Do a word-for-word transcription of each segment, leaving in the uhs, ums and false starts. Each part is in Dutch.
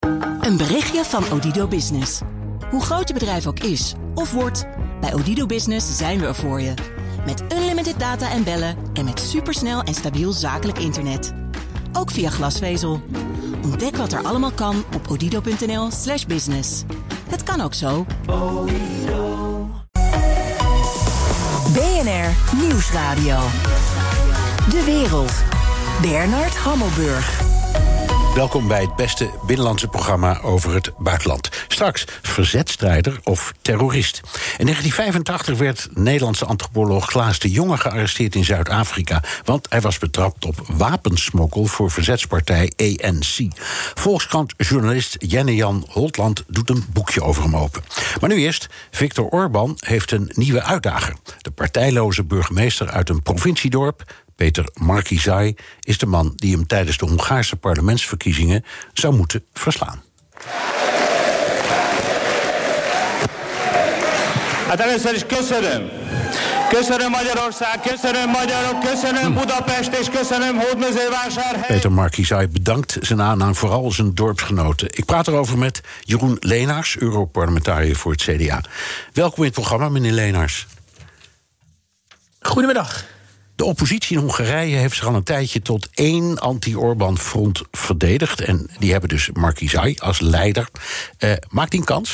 Een berichtje van Odido Business. Hoe groot je bedrijf ook is of wordt, bij Odido Business zijn we er voor je. Met unlimited data en bellen en met supersnel en stabiel zakelijk internet. Ook via glasvezel. Ontdek wat er allemaal kan op odido.nl slash business. Het kan ook zo. B N R Nieuwsradio. De wereld. Bernard Hammelburg. Welkom bij het beste binnenlandse programma over het buitenland. Straks verzetstrijder of terrorist. In negentien vijfentachtig werd Nederlandse antropoloog Klaas de Jonge gearresteerd in Zuid-Afrika, want hij was betrapt op wapensmokkel voor verzetspartij A N C. Volkskrant-journalist Jenne-Jan Holtland doet een boekje over hem open. Maar nu eerst, Viktor Orbán heeft een nieuwe uitdager. De partijloze burgemeester uit een provinciedorp, Peter Markizaj, is de man die hem tijdens de Hongaarse parlementsverkiezingen zou moeten verslaan. Hát először is köszönöm. Köszönöm Magyarország, köszönöm magyarok, köszönöm Budapest és köszönöm Hódmezővásárhely. Peter Markizaj bedankt zijn aanhang, vooral zijn dorpsgenoten. Ik praat erover met Jeroen Leenaars, Europarlementariër voor het C D A. Welkom in het programma, meneer Leenaars. Goedemiddag. De oppositie in Hongarije heeft zich al een tijdje tot één anti-Orbán-front verdedigd. En die hebben dus Markizaj als leider. Uh, maakt hij een kans?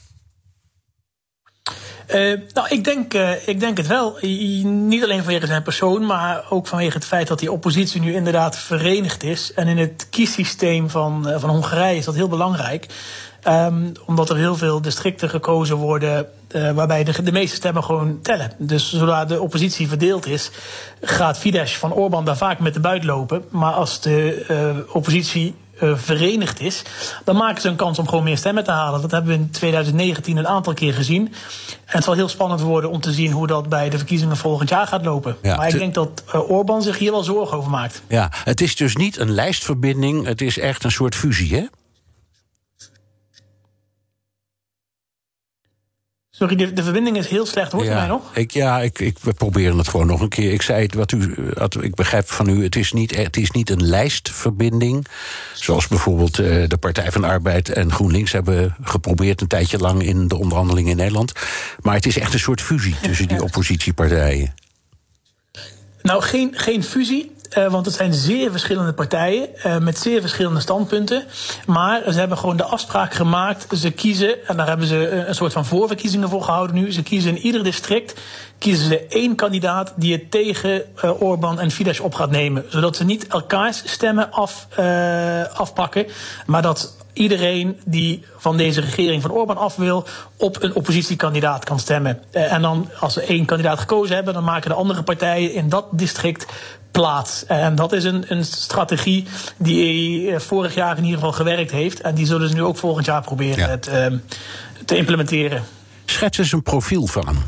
Uh, nou, ik denk, uh, ik denk het wel. Niet alleen vanwege zijn persoon, maar ook vanwege het feit dat die oppositie nu inderdaad verenigd is. En in het kiessysteem van, uh, van Hongarije is dat heel belangrijk. Um, omdat er heel veel districten gekozen worden uh, waarbij de, de meeste stemmen gewoon tellen. Dus zodra de oppositie verdeeld is, gaat Fidesz van Orbán daar vaak met de buit lopen. Maar als de uh, oppositie uh, verenigd is, dan maken ze een kans om gewoon meer stemmen te halen. Dat hebben we in twintig negentien een aantal keer gezien. En het zal heel spannend worden om te zien hoe dat bij de verkiezingen volgend jaar gaat lopen. Ja, maar ik denk dat uh, Orbán zich hier wel zorgen over maakt. Ja, het is dus niet een lijstverbinding, het is echt een soort fusie, hè? Sorry, de, de verbinding is heel slecht. Hoort u ja, mij nog? Ik, ja, ik, ik, we proberen het gewoon nog een keer. Ik zei het, wat u, wat, ik begrijp van u, het is niet, het is niet een lijstverbinding. Zoals bijvoorbeeld uh, de Partij van de Arbeid en GroenLinks hebben geprobeerd een tijdje lang in de onderhandelingen in Nederland. Maar het is echt een soort fusie tussen die oppositiepartijen. Nou, geen, geen fusie. Uh, want het zijn zeer verschillende partijen uh, met zeer verschillende standpunten. Maar ze hebben gewoon de afspraak gemaakt. Ze kiezen, en daar hebben ze een soort van voorverkiezingen voor gehouden nu. Ze kiezen in ieder district kiezen ze één kandidaat die het tegen uh, Orbán en Fidesz op gaat nemen. Zodat ze niet elkaars stemmen af, uh, afpakken. Maar dat iedereen die van deze regering van Orbán af wil op een oppositiekandidaat kan stemmen. Uh, en dan, als ze één kandidaat gekozen hebben, dan maken de andere partijen in dat district plaats. En dat is een, een strategie die vorig jaar in ieder geval gewerkt heeft. En die zullen ze nu ook volgend jaar proberen ja. het, uh, te implementeren. Schets eens een profiel van hem.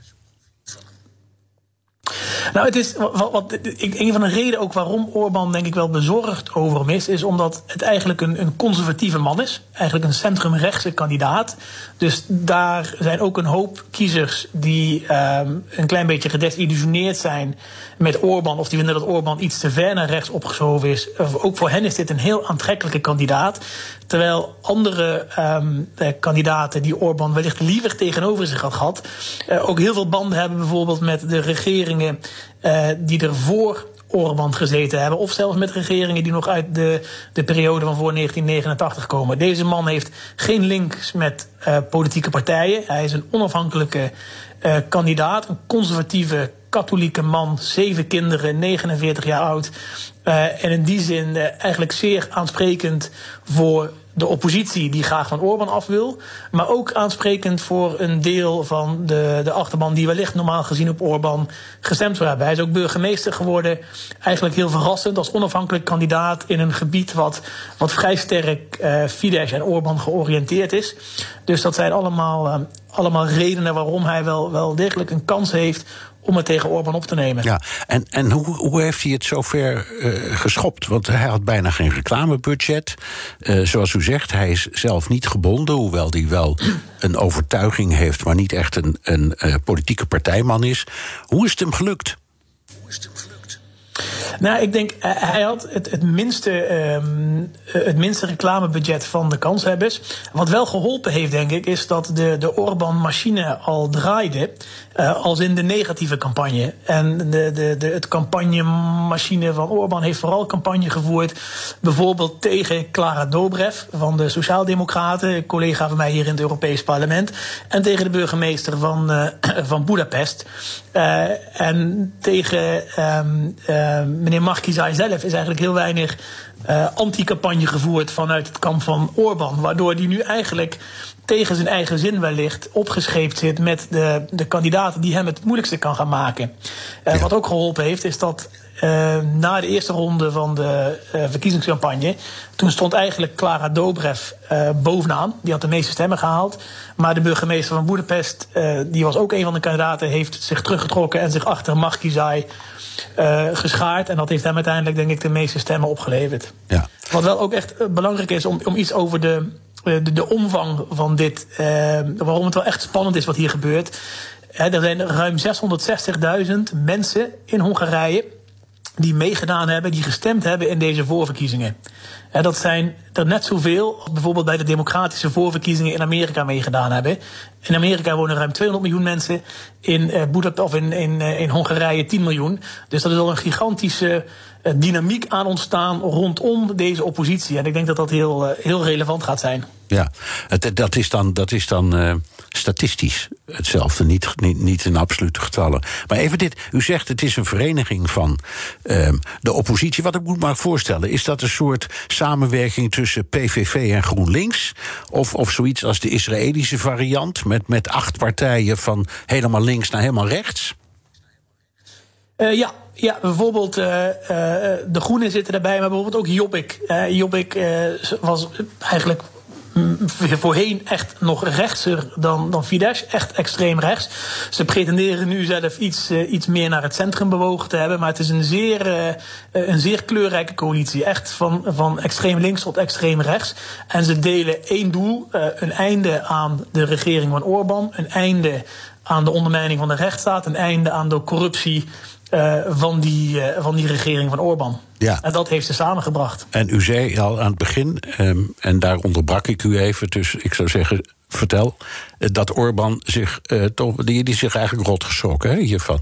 Nou, het is wat, wat, een van de redenen ook waarom Orbán denk ik wel bezorgd over hem is, is omdat het eigenlijk een, een conservatieve man is. Eigenlijk een centrumrechtse kandidaat. Dus daar zijn ook een hoop kiezers die um, een klein beetje gedesillusioneerd zijn met Orbán, of die vinden dat Orbán iets te ver naar rechts opgeschoven is. Ook voor hen is dit een heel aantrekkelijke kandidaat. Terwijl andere um, eh, kandidaten die Orbán wellicht liever tegenover zich had gehad, uh, ook heel veel banden hebben bijvoorbeeld met de regeringen uh, die er voor Orbán gezeten hebben, of zelfs met regeringen die nog uit de, de periode van voor negentien negenentachtig komen. Deze man heeft geen links met uh, politieke partijen. Hij is een onafhankelijke uh, kandidaat, een conservatieve katholieke man, zeven kinderen, negenenveertig jaar oud. Uh, en in die zin uh, eigenlijk zeer aansprekend voor de oppositie die graag van Orbán af wil, maar ook aansprekend voor een deel van de, de achterban die wellicht normaal gezien op Orbán gestemd zou hebben. Hij is ook burgemeester geworden, eigenlijk heel verrassend, als onafhankelijk kandidaat in een gebied wat, wat vrij sterk uh, Fidesz en Orbán georiënteerd is. Dus dat zijn allemaal, uh, allemaal redenen waarom hij wel, wel degelijk een kans heeft om het tegen Orbán op te nemen. Ja, en, en hoe, hoe heeft hij het zover uh, geschopt? Want hij had bijna geen reclamebudget. Uh, zoals u zegt, hij is zelf niet gebonden, hoewel hij wel een overtuiging heeft, maar niet echt een, een uh, politieke partijman is. Hoe is het hem gelukt? Hoe is het hem gelukt? Nou, ik denk, hij had het, het, minste, um, het minste reclamebudget van de kanshebbers. Wat wel geholpen heeft, denk ik, is dat de, de Orbán-machine al draaide. Uh, als in de negatieve campagne. En de, de, de, het campagnemachine van Orbán heeft vooral campagne gevoerd. Bijvoorbeeld tegen Klára Dobrev van de Sociaaldemocraten, een collega van mij hier in het Europees Parlement. En tegen de burgemeester van, uh, van Boedapest. Uh, en tegen um, uh, meneer Markizai zelf is eigenlijk heel weinig uh, anti-campagne gevoerd vanuit het kamp van Orbán. Waardoor die nu eigenlijk tegen zijn eigen zin wellicht opgescheept zit met de, de kandidaten die hem het moeilijkste kan gaan maken. Uh, ja. Wat ook geholpen heeft, is dat uh, na de eerste ronde van de uh, verkiezingscampagne, toen stond eigenlijk Klára Dobrev uh, bovenaan. Die had de meeste stemmen gehaald. Maar de burgemeester van Boedapest, uh, die was ook een van de kandidaten, heeft zich teruggetrokken en zich achter Markizai uh, geschaard. En dat heeft hem uiteindelijk, denk ik, de meeste stemmen opgeleverd. Ja. Wat wel ook echt uh, belangrijk is om, om iets over de De, de omvang van dit, uh, waarom het wel echt spannend is wat hier gebeurt. He, er zijn ruim zeshonderdzestigduizend mensen in Hongarije die meegedaan hebben, die gestemd hebben in deze voorverkiezingen. He, dat zijn er net zoveel als bijvoorbeeld bij de democratische voorverkiezingen in Amerika meegedaan hebben. In Amerika wonen ruim tweehonderd miljoen mensen, in, uh, Boedapest, of in, in, uh, in Hongarije tien miljoen. Dus dat is al een gigantische uh, dynamiek aan ontstaan rondom deze oppositie. En ik denk dat dat heel, uh, heel relevant gaat zijn. Ja, het, dat is dan, dat is dan uh, statistisch hetzelfde, niet, niet, niet in absolute getallen. Maar even dit, u zegt het is een vereniging van uh, de oppositie. Wat ik moet me voorstellen, is dat een soort samenwerking tussen P V V en GroenLinks? Of, of zoiets als de Israëlische variant, met, met acht partijen van helemaal links naar helemaal rechts? Uh, ja, ja, bijvoorbeeld uh, uh, de Groenen zitten daarbij, maar bijvoorbeeld ook Jobbik. Uh, Jobbik uh, was eigenlijk voorheen echt nog rechtser dan, dan Fidesz, echt extreem rechts. Ze pretenderen nu zelf iets, uh, iets meer naar het centrum bewogen te hebben, maar het is een zeer, uh, een zeer kleurrijke coalitie. Echt van, van extreem links tot extreem rechts. En ze delen één doel, uh, een einde aan de regering van Orbán, een einde aan de ondermijning van de rechtsstaat, een einde aan de corruptie Uh, van, die, uh, van die regering van Orbán. Ja. En dat heeft ze samengebracht. En u zei al aan het begin, um, en daar onderbrak ik u even, dus ik zou zeggen, vertel, uh, dat Orbán zich, uh, toch, die, die zich eigenlijk rot geschrokken, hè, hiervan.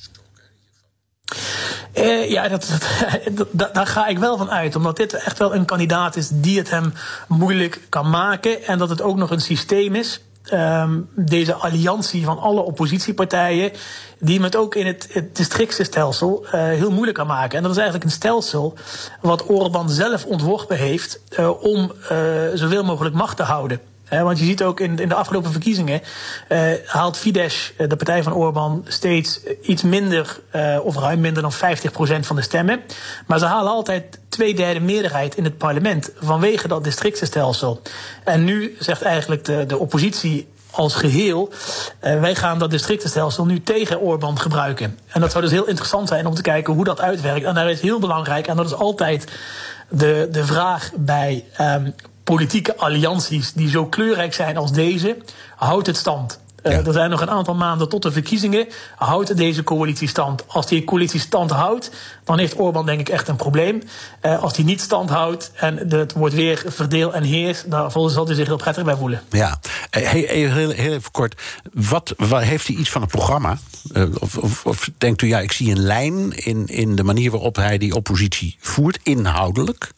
Uh, ja, dat, dat, dat, daar ga ik wel van uit. Omdat dit echt wel een kandidaat is die het hem moeilijk kan maken. En dat het ook nog een systeem is. Um, deze alliantie van alle oppositiepartijen, die het ook in het, het districtenstelsel uh, heel moeilijk kan maken. En dat is eigenlijk een stelsel wat Orbán zelf ontworpen heeft uh, om uh, zoveel mogelijk macht te houden. He, want je ziet ook in, in de afgelopen verkiezingen uh, haalt Fidesz, de partij van Orbán, steeds iets minder, uh, of ruim minder dan vijftig procent van de stemmen. Maar ze halen altijd twee derde meerderheid in het parlement vanwege dat districtenstelsel. En nu zegt eigenlijk de, de oppositie als geheel, uh, wij gaan dat districtenstelsel nu tegen Orbán gebruiken. En dat zou dus heel interessant zijn om te kijken hoe dat uitwerkt. En dat is heel belangrijk, en dat is altijd de, de vraag bij Um, politieke allianties die zo kleurrijk zijn als deze, houdt het stand. Ja. Uh, er zijn nog een aantal maanden tot de verkiezingen. Houdt deze coalitie stand? Als die coalitie stand houdt, dan heeft Orbán denk ik echt een probleem. Uh, als die niet stand houdt en het wordt weer verdeel en heers, dan zal hij zich heel prettig bij voelen. Ja, heel, heel, heel even kort. Wat, wat heeft hij iets van een programma? Uh, of, of, of denkt u, ja, ik zie een lijn in, in de manier waarop hij die oppositie voert, inhoudelijk?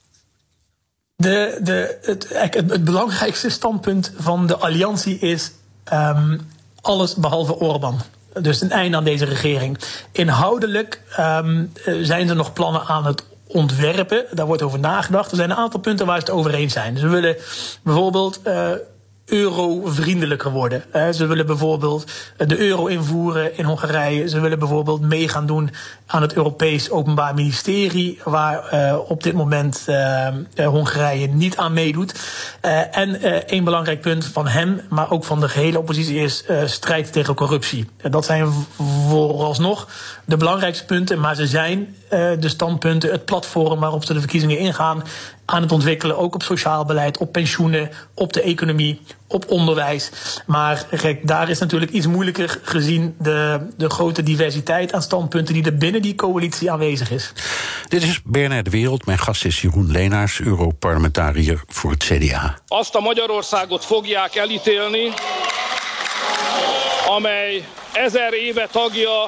De, de, het, het, het belangrijkste standpunt van de alliantie is um, alles behalve Orbán. Dus een einde aan deze regering. Inhoudelijk um, zijn er nog plannen aan het ontwerpen. Daar wordt over nagedacht. Er zijn een aantal punten waar ze het over eens zijn. Ze willen bijvoorbeeld Uh, euro-vriendelijker worden. Ze willen bijvoorbeeld de euro invoeren in Hongarije. Ze willen bijvoorbeeld mee gaan doen aan het Europees Openbaar Ministerie, waar uh, op dit moment uh, Hongarije niet aan meedoet. Uh, en uh, een belangrijk punt van hem, maar ook van de gehele oppositie, is uh, strijd tegen corruptie. Uh, dat zijn vooralsnog de belangrijkste punten, maar ze zijn uh, de standpunten, het platform waarop ze de verkiezingen ingaan, aan het ontwikkelen. Ook op sociaal beleid, op pensioenen, op de economie, op onderwijs. Maar kijk, daar is natuurlijk iets moeilijker gezien de, de grote diversiteit aan standpunten die er binnen die coalitie aanwezig is. Dit is B N R De Wereld. Mijn gast is Jeroen Leenaars, Europarlementariër voor het C D A. Azt a Magyarországot fogják elítélni, amely ezer éve tagja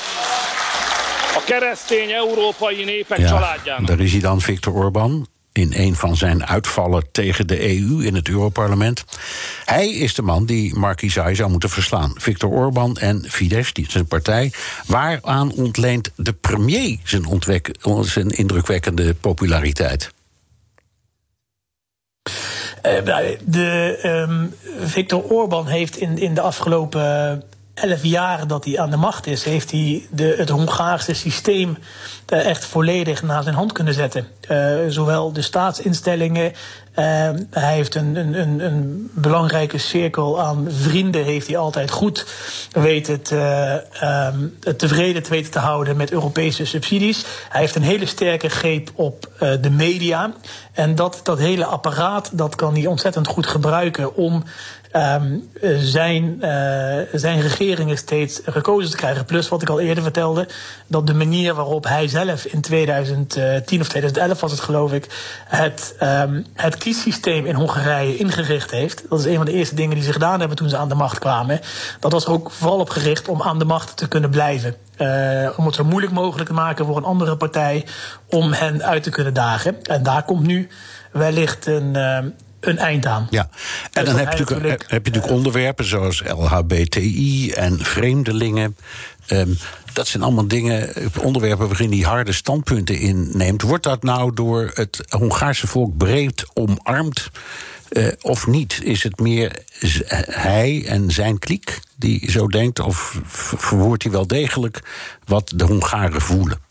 a keresztény európai népek ja, családjának. Daar is hij dan, Viktor Orbán, in een van zijn uitvallen tegen de E U in het Europarlement. Hij is de man die Márki-Zay zou moeten verslaan. Viktor Orbán en Fidesz, die zijn partij. Waaraan ontleent de premier zijn, ontwek- zijn indrukwekkende populariteit? Uh, de, um, Viktor Orbán heeft in, in de afgelopen elf jaar dat hij aan de macht is, heeft hij de, het Hongaarse systeem uh, echt volledig naar zijn hand kunnen zetten. Uh, zowel de staatsinstellingen, uh, hij heeft een, een, een belangrijke cirkel aan vrienden, heeft hij altijd goed weten te, uh, tevreden te weten te houden met Europese subsidies. Hij heeft een hele sterke greep op uh, de media. En dat, dat hele apparaat, dat kan hij ontzettend goed gebruiken om Um, zijn, uh, zijn regeringen steeds gekozen te krijgen. Plus wat ik al eerder vertelde, dat de manier waarop hij zelf in tweeduizend tien of tweeduizend elf was het geloof ik, het, um, het kiessysteem in Hongarije ingericht heeft. Dat is een van de eerste dingen die ze gedaan hebben toen ze aan de macht kwamen. Dat was er ook vooral op gericht om aan de macht te kunnen blijven. Uh, om het zo moeilijk mogelijk te maken voor een andere partij om hen uit te kunnen dagen. En daar komt nu wellicht een Uh, een eind aan. Ja, en dan heb je, natuurlijk, heb je natuurlijk onderwerpen zoals L H B T I en vreemdelingen. Um, dat zijn allemaal dingen, onderwerpen waarin hij harde standpunten inneemt. Wordt dat nou door het Hongaarse volk breed omarmd uh, of niet? Is het meer hij en zijn kliek die zo denkt, of verwoordt hij wel degelijk wat de Hongaren voelen?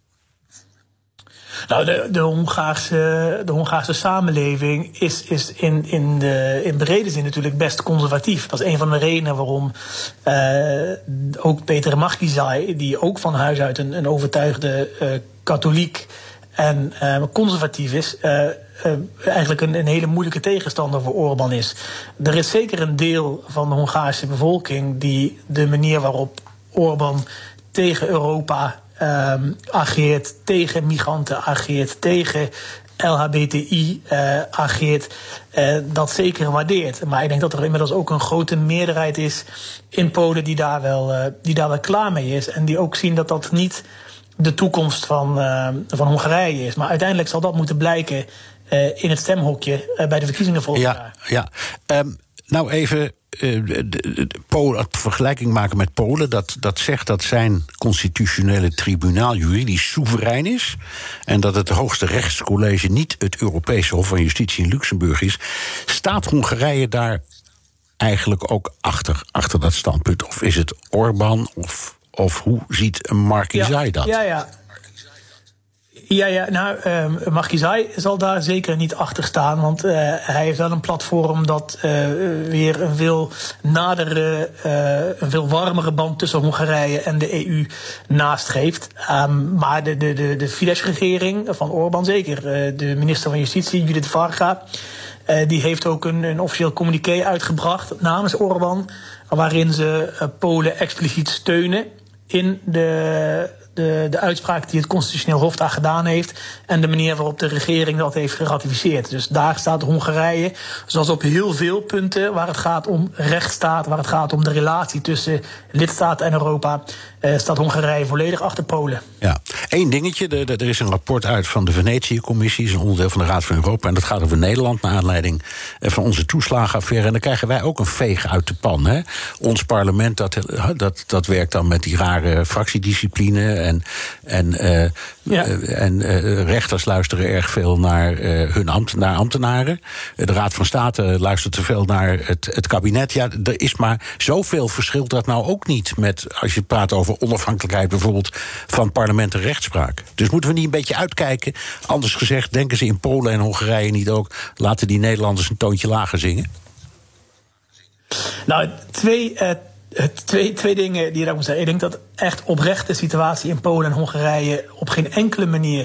Nou, de, de, Hongaarse, de Hongaarse samenleving is, is in, in, de, in brede zin natuurlijk best conservatief. Dat is een van de redenen waarom uh, ook Peter Márki-Zay, die ook van huis uit een, een overtuigde uh, katholiek en uh, conservatief is, uh, uh, eigenlijk een, een hele moeilijke tegenstander voor Orbán is. Er is zeker een deel van de Hongaarse bevolking die de manier waarop Orbán tegen Europa Um, ageert, tegen migranten ageert, tegen L H B T I uh, ageert, uh, dat zeker waardeert. Maar ik denk dat er inmiddels ook een grote meerderheid is in Polen die daar wel, uh, die daar wel klaar mee is. En die ook zien dat dat niet de toekomst van, uh, van Hongarije is. Maar uiteindelijk zal dat moeten blijken uh, in het stemhokje uh, bij de verkiezingen volgend ja, jaar. Ja, um, nou even Uh, de, de, de Polen, vergelijking maken met Polen, dat, dat zegt dat zijn constitutionele tribunaal juridisch soeverein is en dat het hoogste rechtscollege niet het Europese Hof van Justitie in Luxemburg is. Staat Hongarije daar eigenlijk ook achter, achter dat standpunt? Of is het Orbán? Of, of hoe ziet Márki-Zay ja, dat? Ja, ja. Ja, ja, nou, uh, Márki-Zay zal daar zeker niet achter staan. Want uh, hij heeft wel een platform dat uh, weer een veel nadere, uh, een veel warmere band tussen Hongarije en de E U nastreeft. Um, maar de, de, de, de Fidesz-regering van Orbán zeker. Uh, de minister van Justitie, Judith Varga, uh, die heeft ook een, een officieel communiqué uitgebracht namens Orbán, waarin ze uh, Polen expliciet steunen in de De, de uitspraak die het Constitutioneel Hof daar gedaan heeft en de manier waarop de regering dat heeft geratificeerd. Dus daar staat Hongarije, zoals op heel veel punten waar het gaat om rechtsstaat, waar het gaat om de relatie tussen lidstaten en Europa, eh, staat Hongarije volledig achter Polen. Ja, één dingetje, de, de, er is een rapport uit van de Venetië-commissie, is een onderdeel van de Raad van Europa, en dat gaat over Nederland naar aanleiding van onze toeslagenaffaire. En dan krijgen wij ook een veeg uit de pan. Hè? Ons parlement, dat, dat, dat werkt dan met die rare fractiediscipline. En, en, uh, ja. uh, en uh, rechters luisteren erg veel naar uh, hun ambt, naar ambtenaren. De Raad van State luistert te veel naar het, het kabinet. Ja, er is maar zoveel verschilt dat nou ook niet met, als je praat over onafhankelijkheid bijvoorbeeld van parlement en rechtspraak. Dus moeten we niet een beetje uitkijken? Anders gezegd, denken ze in Polen en Hongarije niet ook, laten die Nederlanders een toontje lager zingen? Nou, twee uh, Twee, twee dingen die je daar moet zeggen. Ik denk dat echt oprecht de situatie in Polen en Hongarije op geen enkele manier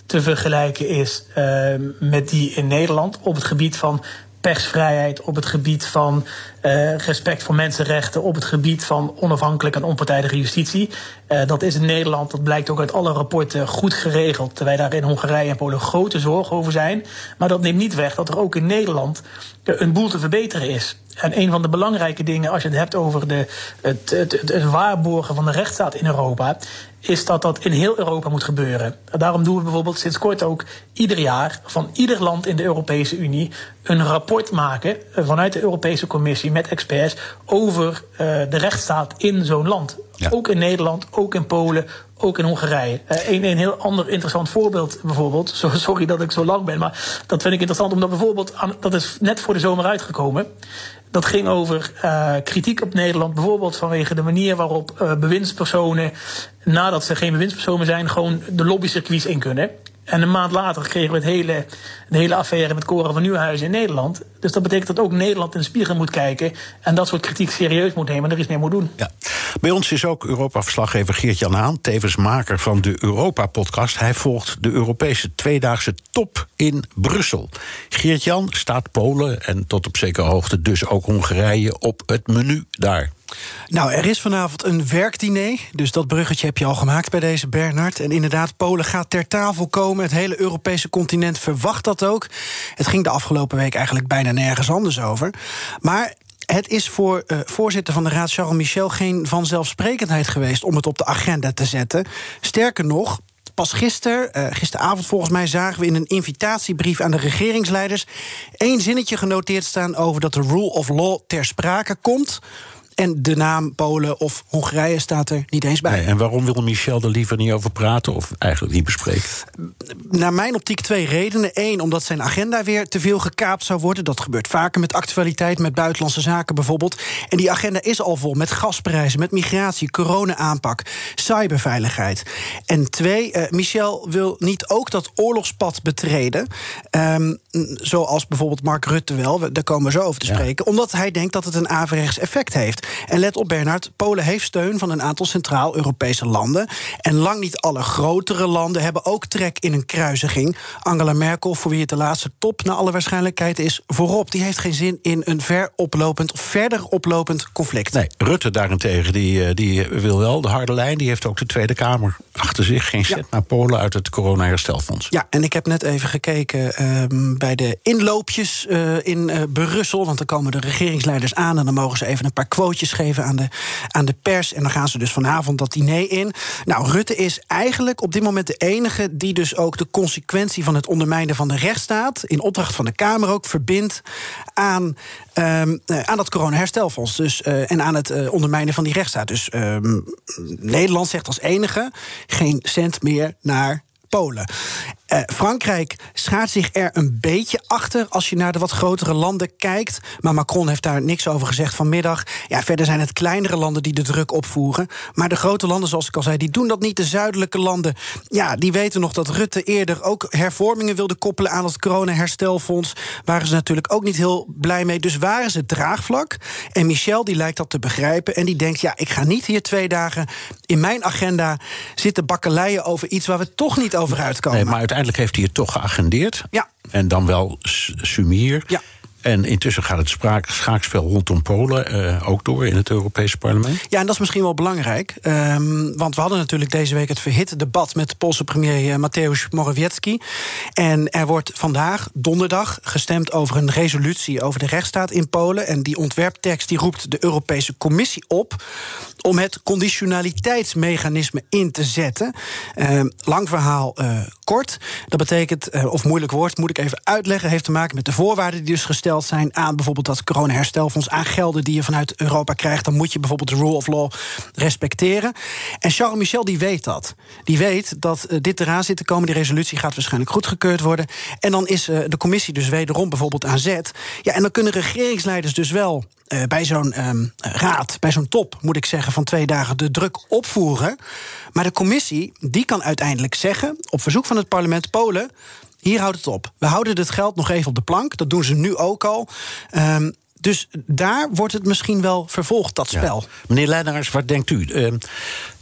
te vergelijken is uh, met die in Nederland op het gebied van persvrijheid, op het gebied van uh, respect voor mensenrechten, op het gebied van onafhankelijke en onpartijdige justitie. Uh, dat is in Nederland, dat blijkt ook uit alle rapporten, goed geregeld. Terwijl daar in Hongarije en Polen grote zorgen over zijn. Maar dat neemt niet weg dat er ook in Nederland een boel te verbeteren is. En een van de belangrijke dingen, als je het hebt over de, het, het, het, het waarborgen van de rechtsstaat in Europa, is dat dat in heel Europa moet gebeuren. Daarom doen we bijvoorbeeld sinds kort ook ieder jaar van ieder land in de Europese Unie een rapport maken vanuit de Europese Commissie met experts over uh, de rechtsstaat in zo'n land. Ja. Ook in Nederland, ook in Polen, ook in Hongarije. Uh, een, een heel ander interessant voorbeeld bijvoorbeeld. Zo, sorry dat ik zo lang ben, maar dat vind ik interessant omdat bijvoorbeeld, aan, dat is net voor de zomer uitgekomen. Dat ging over uh, kritiek op Nederland, bijvoorbeeld vanwege de manier waarop uh, bewindspersonen, nadat ze geen bewindspersonen zijn, gewoon de lobbycircuits in kunnen. En een maand later kregen we het hele, de hele affaire met Cora van Nieuwhuizen in Nederland. Dus dat betekent dat ook Nederland in de spiegel moet kijken en dat soort kritiek serieus moet nemen en er iets mee moet doen. Ja. Bij ons is ook Europa-verslaggever Geert-Jan Haan, tevens maker van de Europa-podcast. Hij volgt de Europese tweedaagse top in Brussel. Geert-Jan, staat Polen en tot op zekere hoogte dus ook Hongarije op het menu daar? Nou, er is vanavond een werkdiner, dus dat bruggetje heb je al gemaakt bij deze Bernard. En inderdaad, Polen gaat ter tafel komen. Het hele Europese continent verwacht dat ook. Het ging de afgelopen week eigenlijk bijna nergens anders over. Maar het is voor uh, voorzitter van de Raad, Charles Michel, geen vanzelfsprekendheid geweest om het op de agenda te zetten. Sterker nog, pas gisteren, uh, gisteravond volgens mij, zagen we in een invitatiebrief aan de regeringsleiders één zinnetje genoteerd staan over dat de rule of law ter sprake komt. En de naam Polen of Hongarije staat er niet eens bij. Nee, en waarom wil Michel er liever niet over praten of eigenlijk niet bespreken? Naar mijn optiek twee redenen. Eén, omdat zijn agenda weer te veel gekaapt zou worden. Dat gebeurt vaker met actualiteit, met buitenlandse zaken bijvoorbeeld. En die agenda is al vol met gasprijzen, met migratie, corona-aanpak, cyberveiligheid. En twee, uh, Michel wil niet ook dat oorlogspad betreden. Um, zoals bijvoorbeeld Mark Rutte wel, daar komen we zo over te spreken. Ja. Omdat hij denkt dat het een averechts effect heeft. En let op, Bernard, Polen heeft steun van een aantal Centraal-Europese landen. En lang niet alle grotere landen hebben ook trek in een kruisiging. Angela Merkel, voor wie het de laatste top naar alle waarschijnlijkheid is, voorop. Die heeft geen zin in een ver oplopend of verder oplopend conflict. Nee, Rutte daarentegen, die, die wil wel de harde lijn. Die heeft ook de Tweede Kamer achter zich. Geen cent ja. naar Polen uit het corona-herstelfonds. Ja, en ik heb net even gekeken uh, bij de inloopjes uh, in uh, Brussel. Want dan komen de regeringsleiders aan en dan mogen ze even een paar quotes geven aan de, aan de pers. En dan gaan ze dus vanavond dat diner in. Nou, Rutte is eigenlijk op dit moment de enige die dus ook de consequentie van het ondermijnen van de rechtsstaat, in opdracht van de Kamer ook, verbindt aan, um, uh, aan dat corona-herstelfonds. Dus, uh, en aan het uh, ondermijnen van die rechtsstaat. Dus um, Nederland zegt als enige geen cent meer naar Polen. Uh, Frankrijk schaart zich er een beetje achter als je naar de wat grotere landen kijkt. Maar Macron heeft daar niks over gezegd vanmiddag. Ja, verder zijn het kleinere landen die de druk opvoeren. Maar de grote landen, zoals ik al zei, die doen dat niet. De zuidelijke landen, ja, die weten nog dat Rutte eerder ook hervormingen wilde koppelen aan het corona-herstelfonds. Waren ze natuurlijk ook niet heel blij mee. Dus waren ze draagvlak. En Michel, die lijkt dat te begrijpen. En die denkt, ja, ik ga niet hier twee dagen in mijn agenda zitten bakkeleien over iets waar we toch niet over uitkomen. Nee, maar uiteindelijk heeft hij het toch geagendeerd. Ja. En dan wel sumier. Ja. En intussen gaat het spraak, schaakspel rondom Polen uh, ook door in het Europese parlement. Ja, en dat is misschien wel belangrijk. Um, want we hadden natuurlijk deze week het verhitte debat met de Poolse premier uh, Mateusz Morawiecki. En er wordt vandaag, donderdag, gestemd over een resolutie over de rechtsstaat in Polen. En die ontwerptekst die roept de Europese Commissie op om het conditionaliteitsmechanisme in te zetten. Uh, lang verhaal uh, kort. Dat betekent, uh, of moeilijk woord, moet ik even uitleggen, heeft te maken met de voorwaarden die dus gesteld zijn aan bijvoorbeeld dat corona-herstelfonds, aan gelden die je vanuit Europa krijgt. Dan moet je bijvoorbeeld de rule of law respecteren. En Charles Michel die weet dat. Die weet dat uh, dit eraan zit te komen. Die resolutie gaat waarschijnlijk goedgekeurd worden. En dan is uh, de commissie dus wederom bijvoorbeeld aan zet. Ja, en dan kunnen regeringsleiders dus wel Uh, bij zo'n um, raad, bij zo'n top, moet ik zeggen, van twee dagen de druk opvoeren. Maar de commissie, die kan uiteindelijk zeggen, op verzoek van het parlement Polen, hier houdt het op. We houden het geld nog even op de plank. Dat doen ze nu ook al. Um, dus daar wordt het misschien wel vervolgd, dat spel. Ja. Meneer Leijnaars, wat denkt u? Uh,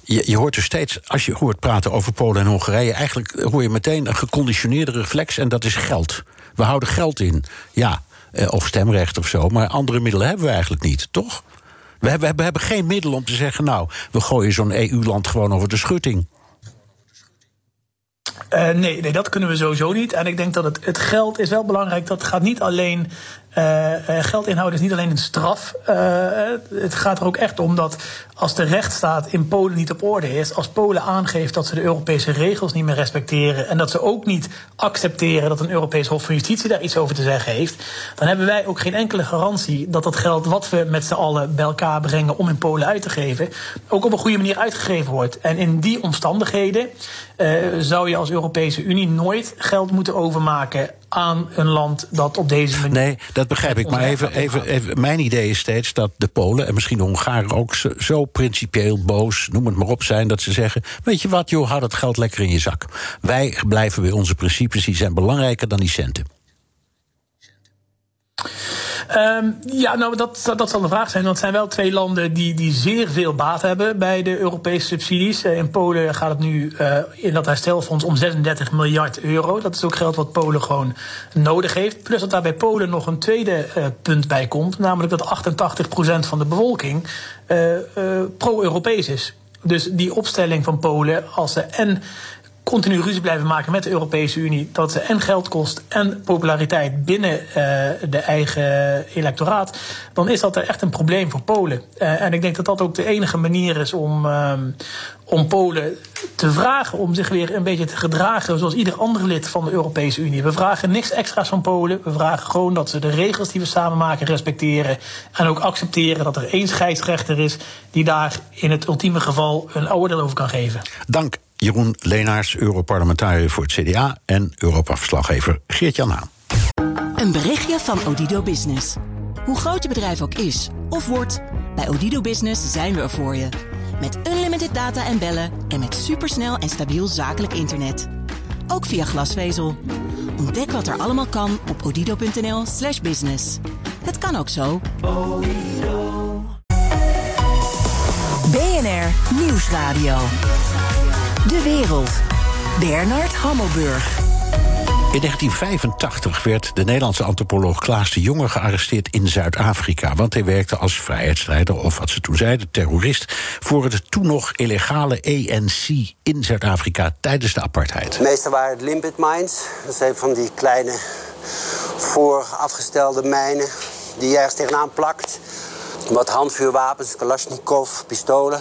Je, je hoort dus steeds, als je hoort praten over Polen en Hongarije, eigenlijk hoor je meteen een geconditioneerde reflex, en dat is geld. We houden geld in, ja, of stemrecht of zo, maar andere middelen hebben we eigenlijk niet, toch? We hebben, we hebben geen middel om te zeggen, nou, we gooien zo'n E U-land gewoon over de schutting. Uh, nee, nee, dat kunnen we sowieso niet. En ik denk dat het, het geld is wel belangrijk. Dat gaat niet alleen. Uh, uh, geld inhouden is niet alleen een straf. Uh, het gaat er ook echt om dat als de rechtsstaat in Polen niet op orde is, als Polen aangeeft dat ze de Europese regels niet meer respecteren en dat ze ook niet accepteren dat een Europees Hof van Justitie daar iets over te zeggen heeft, dan hebben wij ook geen enkele garantie dat dat geld wat we met z'n allen bij elkaar brengen om in Polen uit te geven, ook op een goede manier uitgegeven wordt. En in die omstandigheden uh, zou je als Europese Unie nooit geld moeten overmaken aan een land dat op deze manier... Nee, dat begrijp ik. Maar even, even, even, mijn idee is steeds dat de Polen en misschien de Hongaren ook zo, zo principieel boos, noem het maar op, zijn dat ze zeggen, weet je wat, joh, hou dat geld lekker in je zak. Wij blijven bij onze principes, die zijn belangrijker dan die centen. Um, ja, nou, dat, dat, dat zal de vraag zijn. Want het zijn wel twee landen die, die zeer veel baat hebben bij de Europese subsidies. Uh, in Polen gaat het nu uh, in dat herstelfonds om zesendertig miljard euro. Dat is ook geld wat Polen gewoon nodig heeft. Plus dat daar bij Polen nog een tweede uh, punt bij komt. Namelijk dat achtentachtig procent van de bevolking uh, uh, pro-Europees is. Dus die opstelling van Polen, als ze en continu ruzie blijven maken met de Europese Unie, dat ze en geld kost en populariteit binnen uh, de eigen electoraat, dan is dat er echt een probleem voor Polen. Uh, en ik denk dat dat ook de enige manier is om, um, om Polen te vragen om zich weer een beetje te gedragen zoals ieder ander lid van de Europese Unie. We vragen niks extra's van Polen. We vragen gewoon dat ze de regels die we samen maken respecteren en ook accepteren dat er één scheidsrechter is die daar in het ultieme geval een oordeel over kan geven. Dank. Jeroen Leenaars, Europarlementariër voor het C D A en Europa-verslaggever Geert-Jan Haan. Een berichtje van Odido Business. Hoe groot je bedrijf ook is of wordt, bij Odido Business zijn we er voor je. Met unlimited data en bellen en met supersnel en stabiel zakelijk internet. Ook via glasvezel. Ontdek wat er allemaal kan op odido.nl slash business. Het kan ook zo. B N R Nieuwsradio. De wereld. Bernard Hammelburg. In negentien vijfentachtig werd de Nederlandse antropoloog Klaas de Jonge gearresteerd in Zuid-Afrika. Want hij werkte als vrijheidsstrijder, of wat ze toen zeiden, terrorist, voor het toen nog illegale A N C in Zuid-Afrika tijdens de apartheid. De meeste waren het limpet mines. Dat zijn van die kleine voorafgestelde mijnen die je ergens tegenaan plakt. Wat handvuurwapens, Kalashnikov, pistolen.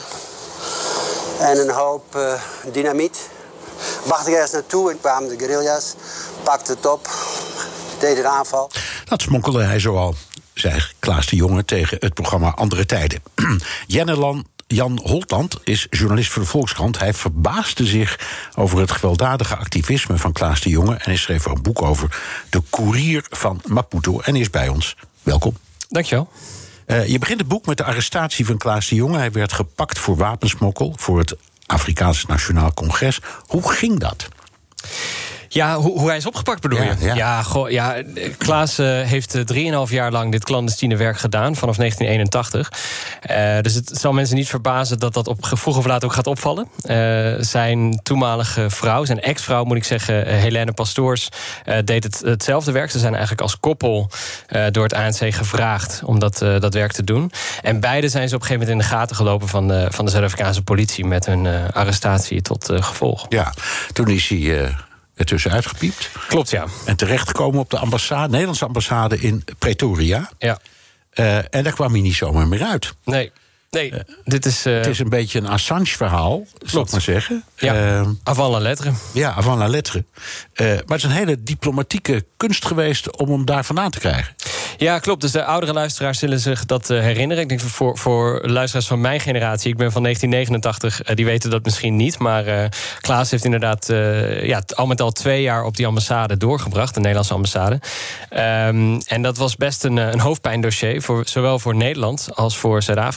En een hoop uh, dynamiet. Wacht ik ergens naartoe en kwamen de guerrilla's, pakte het op, deed een aanval. Dat smokkelde hij zoal, zei Klaas de Jonge tegen het programma Andere Tijden. Jennelan Jan Holtland is journalist voor de Volkskrant. Hij verbaasde zich over het gewelddadige activisme van Klaas de Jonge en hij schreef er een boek over, De Koerier van Maputo, en is bij ons. Welkom. Dankjewel. Uh, je begint het boek met de arrestatie van Klaas de Jonge. Hij werd gepakt voor wapensmokkel voor het Afrikaans Nationaal Congres. Hoe ging dat? Ja, hoe, hoe hij is opgepakt bedoel ja, je? Ja, ja, goh, ja Klaas uh, heeft drieënhalf jaar lang dit clandestine werk gedaan, vanaf negentien eenentachtig. Uh, dus het zal mensen niet verbazen dat dat op vroeg of laat ook gaat opvallen. Uh, zijn toenmalige vrouw, zijn ex-vrouw moet ik zeggen, uh, Helene Pastoors, uh, deed het, hetzelfde werk. Ze zijn eigenlijk als koppel uh, door het A N C gevraagd om dat, uh, dat werk te doen. En beide zijn ze op een gegeven moment in de gaten gelopen van de, van de Zuid-Afrikaanse politie met hun uh, arrestatie tot uh, gevolg. Ja, toen is hij Uh... ertussen uitgepiept. Klopt, ja. En terechtgekomen op de ambassade, Nederlandse ambassade in Pretoria. Ja. Uh, en daar kwam hij niet zomaar meer uit. Nee, nee. Uh, dit is, uh... Het is een beetje een Assange-verhaal, zal ik maar zeggen. Ja, uh, avant la lettre. Ja, avant la lettre. Uh, maar het is een hele diplomatieke kunst geweest om hem daar vandaan te krijgen. Ja, klopt. Dus de oudere luisteraars zullen zich dat uh, herinneren. Ik denk voor, voor luisteraars van mijn generatie, ik ben van negentien negenentachtig, uh, die weten dat misschien niet. Maar uh, Klaas heeft inderdaad uh, ja, al met al twee jaar op die ambassade doorgebracht, de Nederlandse ambassade. Um, en dat was best een, een hoofdpijndossier, voor, zowel voor Nederland als voor Zuid-Afrika.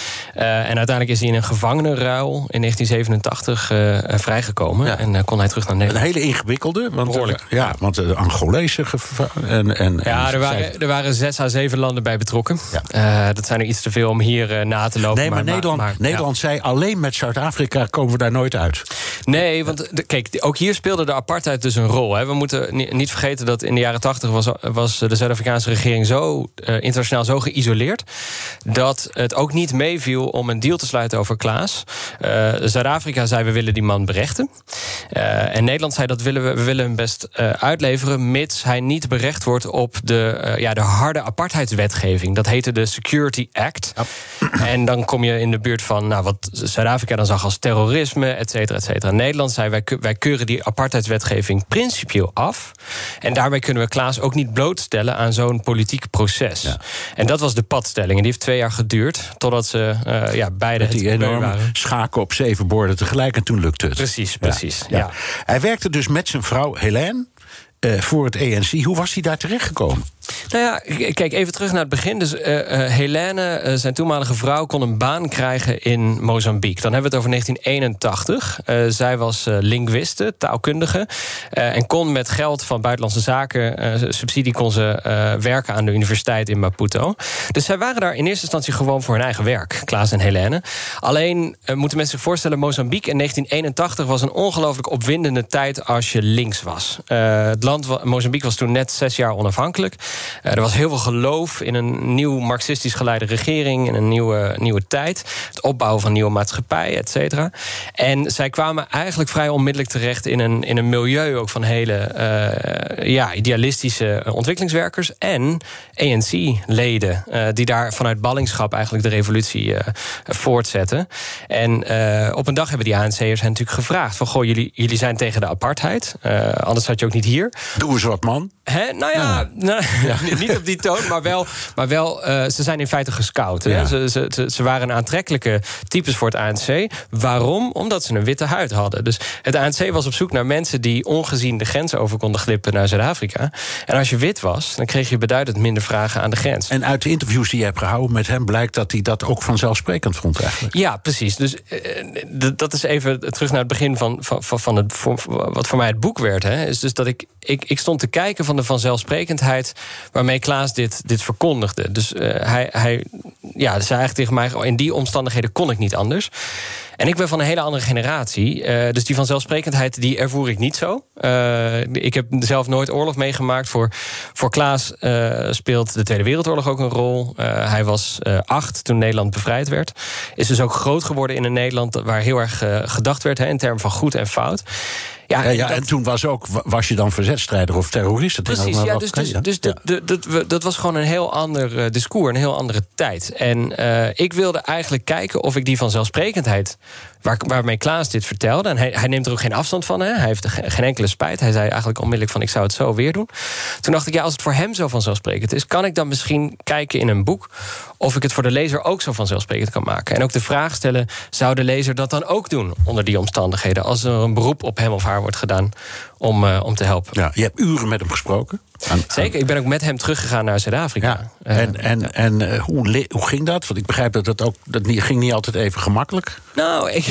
Uh, en uiteindelijk is hij in een gevangenenruil in negentien zevenentachtig uh, vrijgekomen. Ja. En uh, kon hij terug naar Nederland. Een hele ingewikkelde, want, uh, ja, want de Angolese gevaar. En, en, ja, en er waren, er waren zes à zeven landen bij betrokken. Ja. Uh, dat zijn er iets te veel om hier uh, na te lopen. Nee, maar, maar Nederland, maar, Nederland ja. zei alleen met Zuid-Afrika komen we daar nooit uit. Nee, want de, kijk, ook hier speelde de apartheid dus een rol. Hè. We moeten niet vergeten dat in de jaren tachtig was, was de Zuid-Afrikaanse regering zo uh, internationaal zo geïsoleerd dat het ook niet meeviel om een deal te sluiten over Klaas. Uh, Zuid-Afrika zei we willen die man berechten. Uh, en Nederland zei dat willen we, we willen hem best uh, uitleveren, mits hij niet berecht wordt op de, uh, ja, de harde apartheidswetgeving. Dat heette de Security Act. Ja. En dan kom je in de buurt van nou, wat Zuid-Afrika dan zag als terrorisme, et cetera, et cetera. Nederland zei wij, wij keuren die apartheidswetgeving principieel af. En daarmee kunnen we Klaas ook niet blootstellen aan zo'n politiek proces. Ja. En dat was de padstelling. En die heeft twee jaar geduurd, totdat ze uh, ja, beide met die het enorme waren. Schaken op zeven borden tegelijk en toen lukte het. Precies, precies. Ja. Ja. Ja. Hij werkte dus met zijn vrouw Helene uh, voor het E N C. Hoe was hij daar terechtgekomen? Nou ja, kijk even terug naar het begin. Dus uh, uh, Helene, uh, zijn toenmalige vrouw, kon een baan krijgen in Mozambique. Dan hebben we het over negentien eenentachtig. Uh, zij was uh, linguiste, taalkundige. Uh, en kon met geld van Buitenlandse Zaken, uh, subsidie, kon ze uh, werken aan de universiteit in Maputo. Dus zij waren daar in eerste instantie gewoon voor hun eigen werk, Klaas en Helene. Alleen uh, moeten mensen zich voorstellen, Mozambique in negentien eenentachtig was een ongelooflijk opwindende tijd als je links was. Uh, het land, Mozambique was toen net zes jaar onafhankelijk. Uh, er was heel veel geloof in een nieuw marxistisch geleide regering, in een nieuwe, nieuwe tijd. Het opbouwen van nieuwe maatschappij, et cetera. En zij kwamen eigenlijk vrij onmiddellijk terecht in een, in een milieu ook van hele uh, ja, idealistische ontwikkelingswerkers en E N C-leden, uh, die daar vanuit ballingschap eigenlijk de revolutie uh, voortzetten. En uh, op een dag hebben die A N C'ers hen natuurlijk gevraagd van goh, jullie, jullie zijn tegen de apartheid, uh, anders zat je ook niet hier. Doe eens wat, man. Hè? Nou ja, ja. Nou, ja. niet op die toon, maar wel, maar wel uh, ze zijn in feite gescout. Ja. Ze, ze, ze, ze waren aantrekkelijke types voor het A N C. Waarom? Omdat ze een witte huid hadden. Dus het A N C was op zoek naar mensen die ongezien de grens over konden glippen naar Zuid-Afrika. En als je wit was, dan kreeg je beduidend minder vragen aan de grens. En uit de interviews die je hebt gehouden met hem blijkt dat hij dat ook vanzelfsprekend vond eigenlijk. Ja, precies. Dus uh, dat is even terug naar het begin van, van, van het, voor, wat voor mij het boek werd. Hè, is dus dat ik, ik, ik stond te kijken van de vanzelfsprekendheid waarmee Klaas dit, dit verkondigde. Dus uh, hij, hij ja, zei eigenlijk tegen mij, oh, in die omstandigheden kon ik niet anders. En ik ben van een hele andere generatie. Uh, dus die vanzelfsprekendheid, die ervoer ik niet zo. Uh, ik heb zelf nooit oorlog meegemaakt. Voor, voor Klaas uh, speelt de Tweede Wereldoorlog ook een rol. Uh, hij was uh, acht toen Nederland bevrijd werd. Is dus ook groot geworden in een Nederland waar heel erg uh, gedacht werd, hè, in termen van goed en fout. Ja, ja, ja dat, en toen was, ook, was je dan verzetstrijder of terrorist? Precies, ja, dus, dus, dus ja. Dat, dat, dat, dat was gewoon een heel ander uh, discours, een heel andere tijd. En uh, ik wilde eigenlijk kijken of ik die vanzelfsprekendheid, waar, waarmee Klaas dit vertelde, en hij, hij neemt er ook geen afstand van, hè, hij heeft geen enkele spijt. Hij zei eigenlijk onmiddellijk van ik zou het zo weer doen. Toen dacht ik, ja, als het voor hem zo vanzelfsprekend is, kan ik dan misschien kijken in een boek of ik het voor de lezer ook zo vanzelfsprekend kan maken. En ook de vraag stellen, zou de lezer dat dan ook doen onder die omstandigheden, als er een beroep op hem of haar wordt gedaan om, uh, om te helpen. Ja, je hebt uren met hem gesproken. Aan, Zeker, aan... ik ben ook met hem teruggegaan naar Zuid-Afrika. Ja, en en, ja. en uh, hoe, le- hoe ging dat? Want ik begrijp dat dat ook dat niet, ging niet altijd even gemakkelijk. Nou, ik,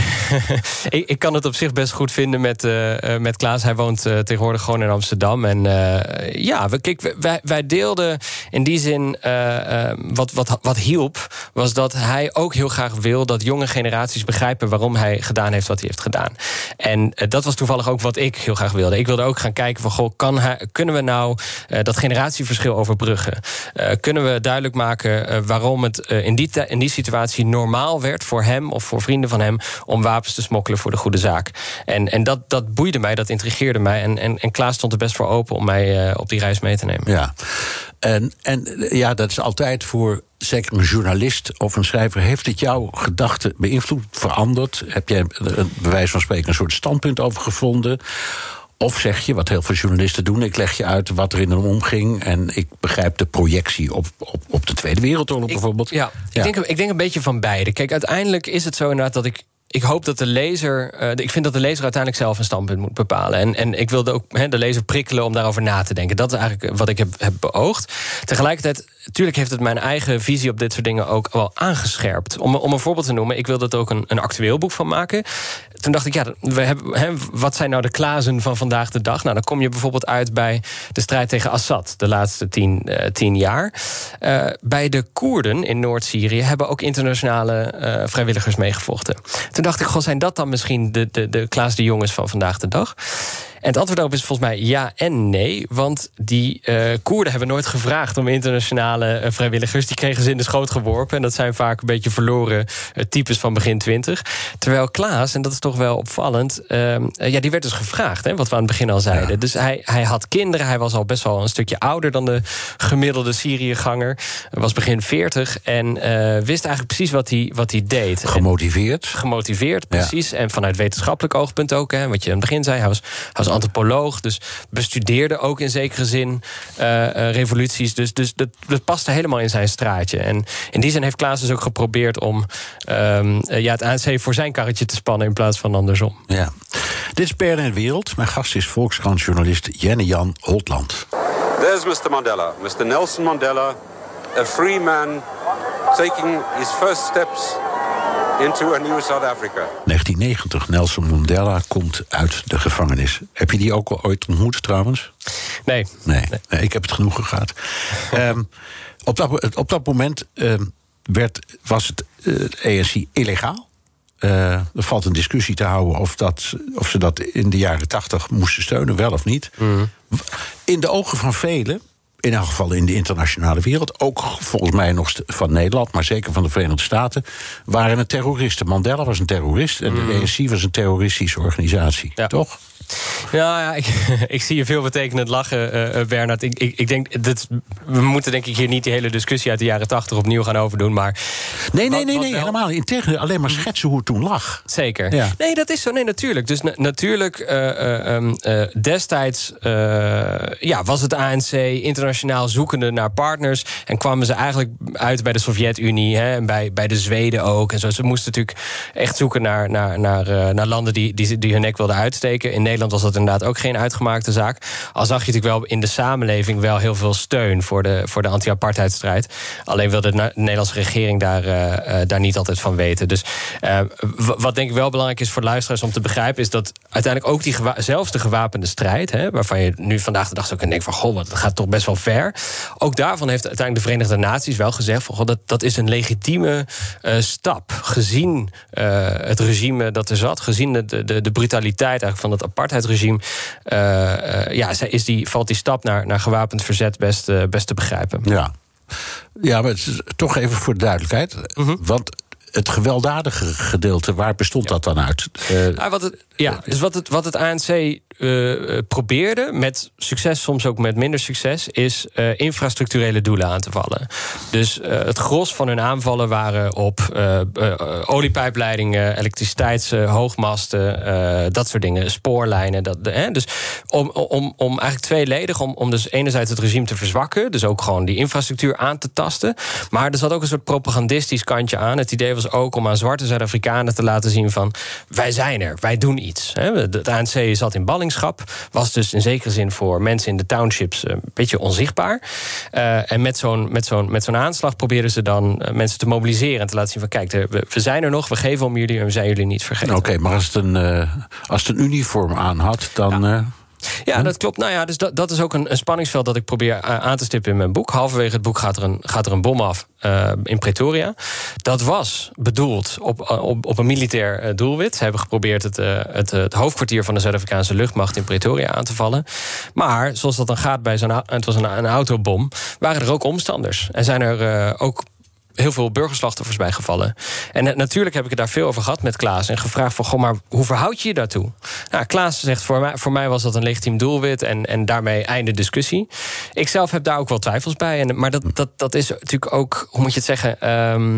ik, ik kan het op zich best goed vinden met, uh, met Klaas. Hij woont uh, tegenwoordig gewoon in Amsterdam. En uh, ja, we, kijk, wij, wij deelden in die zin uh, uh, wat, wat, wat hielp, was dat hij ook heel graag wil dat jonge generaties begrijpen waarom hij gedaan heeft wat hij heeft gedaan. En uh, dat was toevallig ook wat ik heel graag wilde. Ik wilde ook gaan kijken van, goh, kan hij, kunnen we nou uh, dat generatieverschil overbruggen? Uh, kunnen we duidelijk maken uh, waarom het uh, in, die te- in die situatie normaal werd voor hem of voor vrienden van hem om wapens te smokkelen voor de goede zaak. En, en dat, dat boeide mij, dat intrigeerde mij. En, en, en Klaas stond er best voor open om mij uh, op die reis mee te nemen. Ja, en, en ja, dat is altijd voor zeker een journalist of een schrijver. Heeft het jouw gedachten beïnvloed, veranderd? Heb jij er bij wijze van spreken een soort standpunt over gevonden? Of zeg je, wat heel veel journalisten doen, ik leg je uit wat er in hem omging en ik begrijp de projectie op, op, op de Tweede Wereldoorlog ik, bijvoorbeeld. Ja, ja. Ik, denk, ik denk een beetje van beide. Kijk, uiteindelijk is het zo inderdaad dat ik Ik hoop dat de lezer. Uh, ik vind dat de lezer uiteindelijk zelf een standpunt moet bepalen. En, en ik wilde ook he, de lezer prikkelen om daarover na te denken. Dat is eigenlijk wat ik heb, heb beoogd. Tegelijkertijd natuurlijk heeft het mijn eigen visie op dit soort dingen ook wel aangescherpt. Om, om een voorbeeld te noemen, ik wilde er ook een, een actueel boek van maken. Toen dacht ik, ja, we hebben, hè, wat zijn nou de Klazen van vandaag de dag? Nou, dan kom je bijvoorbeeld uit bij de strijd tegen Assad de laatste tien, uh, tien jaar. Uh, bij de Koerden in Noord-Syrië hebben ook internationale uh, vrijwilligers meegevochten. Toen dacht ik, goh, zijn dat dan misschien de, de, de Klaas de Jongens van vandaag de dag? En het antwoord daarop is volgens mij ja en nee. Want die uh, Koerden hebben nooit gevraagd om internationale uh, vrijwilligers. Die kregen ze in de schoot geworpen. En dat zijn vaak een beetje verloren uh, types van begin twintig. Terwijl Klaas, en dat is toch wel opvallend, Uh, ja, die werd dus gevraagd, hè, wat we aan het begin al zeiden. Ja. Dus hij, hij had kinderen. Hij was al best wel een stukje ouder dan de gemiddelde Syriëganger. Hij was begin veertig en uh, wist eigenlijk precies wat hij, wat hij deed. Gemotiveerd. En, gemotiveerd, precies. Ja. En vanuit wetenschappelijk oogpunt ook, hè, wat je aan het begin zei. Hij was, hij was antropoloog, dus bestudeerde ook in zekere zin uh, uh, revoluties. Dus, dus dat, dat paste helemaal in zijn straatje. En in die zin heeft Klaas dus ook geprobeerd om um, uh, ja, het A N C voor zijn karretje te spannen in plaats van andersom. Ja. Dit is B N R Wereld. Mijn gast is Volkskrant-journalist Jenny-Jan Holtland. There's mister Mandela, mister Nelson Mandela, a free man taking his first steps into a new South Africa. negentien negentig, Nelson Mandela komt uit de gevangenis. Heb je die ook al ooit ontmoet trouwens? Nee. Nee, nee. nee ik heb het genoegen gehad. um, op, dat, op dat moment um, werd, was het uh, E N C illegaal. Uh, er valt een discussie te houden of, dat, of ze dat in de jaren tachtig moesten steunen, wel of niet. Mm. In de ogen van velen, in elk geval in de internationale wereld, ook volgens mij nog van Nederland, maar zeker van de Verenigde Staten, waren het terroristen. Mandela was een terrorist en mm. de E N C was een terroristische organisatie, ja. Toch? Ja, ja ik, ik zie je veel betekenend lachen, uh, Bernard. Ik, ik, ik denk, dat, we moeten denk ik hier niet die hele discussie uit de jaren tachtig opnieuw gaan overdoen, maar Nee, nee, nee, nee helemaal niet. Integendeel, alleen maar schetsen hoe het toen lag. Zeker. Ja. Nee, dat is zo. Nee, natuurlijk. Dus na, natuurlijk, uh, uh, uh, destijds uh, ja, was het A N C internationaal zoekende naar partners en kwamen ze eigenlijk uit bij de Sovjet-Unie hè, en bij, bij de Zweden ook. En zo. Ze moesten natuurlijk echt zoeken naar, naar, naar, uh, naar landen die, die, die hun nek wilden uitsteken. In Nederland was dat inderdaad ook geen uitgemaakte zaak. Al zag je natuurlijk wel in de samenleving wel heel veel steun voor de, voor de anti-apartheidstrijd. Alleen wilde de Nederlandse regering daar, uh, daar niet altijd van weten. Dus uh, wat denk ik wel belangrijk is voor luisteraars om te begrijpen, is dat uiteindelijk ook die gewa- zelfs de gewapende strijd, hè, waarvan je nu vandaag de dag ook denkt van goh, dat gaat toch best wel ver. Ook daarvan heeft uiteindelijk de Verenigde Naties wel gezegd van goh, dat, dat is een legitieme uh, stap. Gezien uh, het regime dat er zat, gezien de, de, de brutaliteit eigenlijk van het apartheidsregime, uh, uh, ja, is die, valt die stap naar, naar gewapend verzet best, uh, best te begrijpen. Ja. ja, maar het is toch even voor de duidelijkheid. Uh-huh. Want het gewelddadige gedeelte, waar bestond ja. dat dan uit? Uh, ah, wat het, ja, dus wat het, wat het A N C uh, probeerde, met succes, soms ook met minder succes, is uh, infrastructurele doelen aan te vallen. Dus uh, het gros van hun aanvallen waren op uh, uh, oliepijpleidingen, elektriciteitshoogmasten, uh, dat soort dingen, spoorlijnen. Dat, uh, dus om, om, om eigenlijk tweeledig, om, om dus enerzijds het regime te verzwakken, dus ook gewoon die infrastructuur aan te tasten, maar er zat ook een soort propagandistisch kantje aan. Het idee was ook om aan zwarte Zuid-Afrikanen te laten zien van wij zijn er, wij doen iets. Het A N C zat in ballingschap, was dus in zekere zin voor mensen in de townships een beetje onzichtbaar. Uh, en met zo'n, met, zo'n, met zo'n aanslag probeerden ze dan mensen te mobiliseren en te laten zien van kijk, we, we zijn er nog, we geven om jullie en we zijn jullie niet vergeten. Oké, okay, maar als het, een, uh, als het een uniform aan had, dan Ja. Uh... Ja, dat klopt. Nou ja, dus dat, dat is ook een, een spanningsveld dat ik probeer aan te stippen in mijn boek. Halverwege het boek gaat er een, gaat er een bom af uh, in Pretoria. Dat was bedoeld op, op, op een militair uh, doelwit. Ze hebben geprobeerd het, uh, het, het hoofdkwartier van de Zuid-Afrikaanse luchtmacht in Pretoria aan te vallen. Maar zoals dat dan gaat bij zo'n, het was een, een autobom, waren er ook omstanders. En zijn er uh, ook heel veel burgerslachtoffers bijgevallen. En uh, natuurlijk heb ik het daar veel over gehad met Klaas en gevraagd van, goh, maar hoe verhoud je je daartoe? Nou, Klaas zegt, voor mij, voor mij was dat een legitiem doelwit en, en daarmee einde discussie. Ik zelf heb daar ook wel twijfels bij. En, maar dat, dat, dat is natuurlijk ook, hoe moet je het zeggen, Um,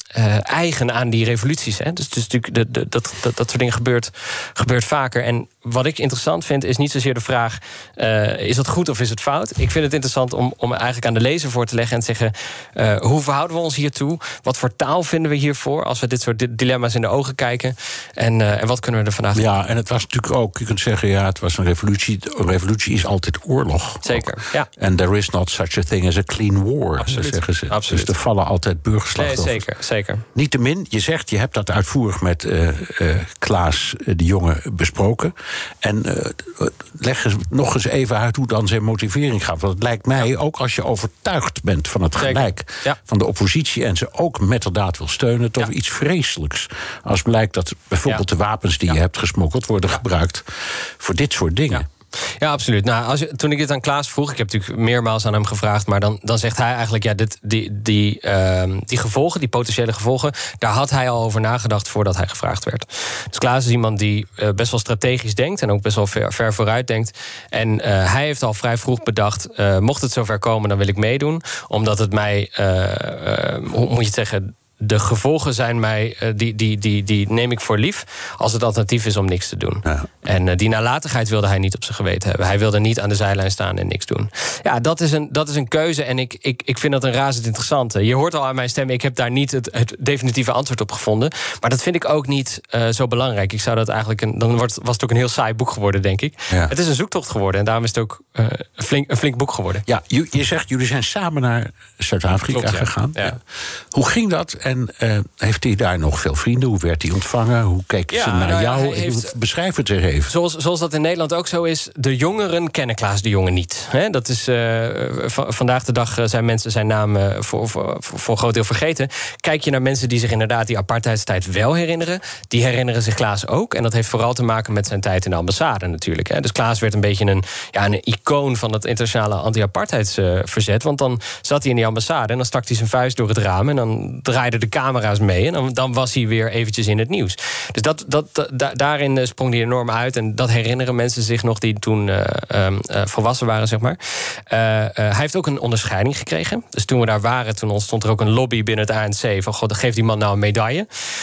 uh, eigen aan die revoluties. Hè. Dus, dus natuurlijk de, de, dat, dat, dat soort dingen gebeurt, gebeurt vaker. En wat ik interessant vind, is niet zozeer de vraag... Uh, is dat goed of is het fout? Ik vind het interessant om, om eigenlijk aan de lezer voor te leggen... en te zeggen, uh, hoe verhouden we ons hiertoe? Wat voor taal vinden we hiervoor... als we dit soort dilemma's in de ogen kijken? En, uh, en wat kunnen we er vandaag doen? Ja, en het was natuurlijk ook, je kunt zeggen... ja, het was een revolutie. Een revolutie is altijd oorlog. Zeker, ook. ja. En there is not such a thing as a clean war, Absoluut. zeggen ze. Absoluut. Dus er vallen altijd burgerslachtoffers. Nee, zeker, zeker. Niettemin, je zegt, je hebt dat uitvoerig met uh, uh, Klaas uh, de Jonge besproken. En uh, leg eens, nog eens even uit hoe dan zijn motivering gaat. Want het lijkt mij, ja. ook als je overtuigd bent van het gelijk... Ja. van de oppositie en ze ook metterdaad wil steunen... toch ja. iets vreselijks. Als blijkt dat bijvoorbeeld ja. de wapens die ja. je hebt gesmokkeld... worden ja. gebruikt voor dit soort dingen. Ja. Ja, absoluut. Nou, als je, toen ik dit aan Klaas vroeg... ik heb natuurlijk meermaals aan hem gevraagd... maar dan, dan zegt hij eigenlijk... ja, dit, die, die, uh, die gevolgen, die potentiële gevolgen... daar had hij al over nagedacht voordat hij gevraagd werd. Dus Klaas is iemand die uh, best wel strategisch denkt... en ook best wel ver, ver vooruit denkt. En uh, hij heeft al vrij vroeg bedacht... Uh, mocht het zover komen, dan wil ik meedoen. Omdat het mij, uh, uh, hoe moet je het zeggen... de gevolgen zijn mij, uh, die, die, die, die neem ik voor lief... als het alternatief is om niks te doen. Ja. En uh, die nalatigheid wilde hij niet op zijn geweten hebben. Hij wilde niet aan de zijlijn staan en niks doen. Ja, dat is een, dat is een keuze en ik, ik, ik vind dat een razend interessante. Je hoort al aan mijn stem, ik heb daar niet het, het definitieve antwoord op gevonden. Maar dat vind ik ook niet uh, zo belangrijk. Ik zou dat eigenlijk een, dan wordt, was het ook een heel saai boek geworden, denk ik. Ja. Het is een zoektocht geworden en daarom is het ook uh, een, flink, een flink boek geworden. Ja, je, je zegt, jullie zijn samen naar Zuid-Afrika Klopt, ja. gegaan. Ja. Ja. Hoe ging dat? En uh, heeft hij daar nog veel vrienden? Hoe werd hij ontvangen? Hoe keken ja, ze naar nou, jou? Heeft, Beschrijf het er even. Zoals, zoals dat in Nederland ook zo is, de jongeren kennen Klaas de Jonge niet. He, dat is, uh, v- vandaag de dag zijn mensen zijn naam uh, voor, voor, voor een groot deel vergeten. Kijk je naar mensen die zich inderdaad die apartheidstijd wel herinneren, die herinneren zich Klaas ook. En dat heeft vooral te maken met zijn tijd in de ambassade natuurlijk. He. Dus Klaas werd een beetje een, ja, een icoon van het internationale anti-apartheidsverzet. Want dan zat hij in die ambassade en dan stak hij zijn vuist door het raam en dan draaiden de camera's mee en dan, dan was hij weer eventjes in het nieuws. Dus dat, dat, da, daarin sprong hij enorm uit en dat herinneren mensen zich nog die toen uh, uh, volwassen waren, zeg maar. Uh, uh, hij heeft ook een onderscheiding gekregen. Dus toen we daar waren, toen ontstond er ook een lobby binnen het A N C van god, geef die man nou een medaille.